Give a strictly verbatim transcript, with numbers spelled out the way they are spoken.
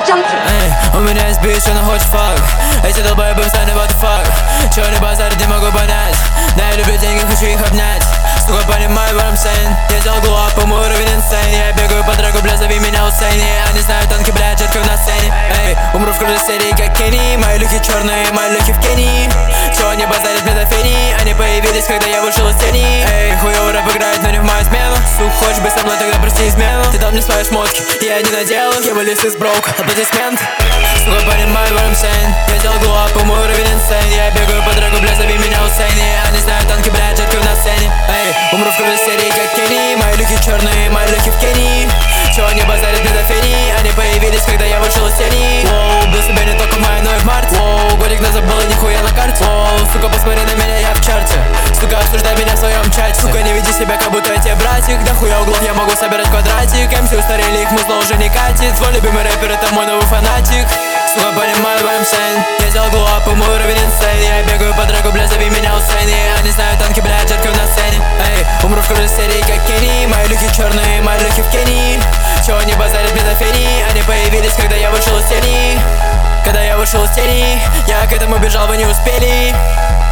Эй, у меня есть бит, что она хочет фак. Эти долбоебы встали, what the fuck. Чё не базарит, не могу понять. Да, я люблю деньги, хочу их обнять. Сука, понимаю, what I'm saying. Я сделал глуп, по мой уровень инсейн. Я бегаю по треку, бля, зови меня Усейни. Они знают танки, бля, жарко на сцене. Эй, умру в кружной серии, как Кенни. Мои люки черные, мои люки в Кении. Чё не базарит, метафени. Они появились, когда я вышел из тени. Эй, хуёвый рэп играет, но не в мою смену. Сука, хочешь быть со мной, тогда прости измену. Ты дал мне свои шмотки, я не надел их. Я вылез из броук, аплодисмент. Сука, понимаю, what I'm saying. Я сделал глуп, по мой уровень инсейн. Я бегаю по треку, бля, зови меня Усейни. Они знают танки, бля, жарко на сцене. Эй, умру в кружной серии, как Кенни. Мои люки черные, мои люки в Кении. Чё они базарят, метафени. Они появились, когда я вышел из тени. Воу, был себе не только в мае, но и в марте. Воу, годик назад было нихуя на карте. Воу, сука, посмотри на меня, я в чарте. Сука, обсуждай меня в своем чате. Сука, не веди себя, как будто я тебе братик. Да хуя углов, я могу собирать квадратик. МС устарели, их музло уже не катит. Твой любимый рэпер, это мой новый фанатик. Сука, понимаю, what I'm saying. Я сделал глуп, по мой уровень инсейн. Я бегаю по треку, бля, зови меня Усейни. Они знают танки, бля, жарко на сцене. Эй, умру в кружной серии, как Кенни. Мои люки черные, мои люки в Кении. Чё они базарят, метафени. Они появились, когда я вышел из тени. Когда я вышел из тени, я к этому бежал, вы не успели.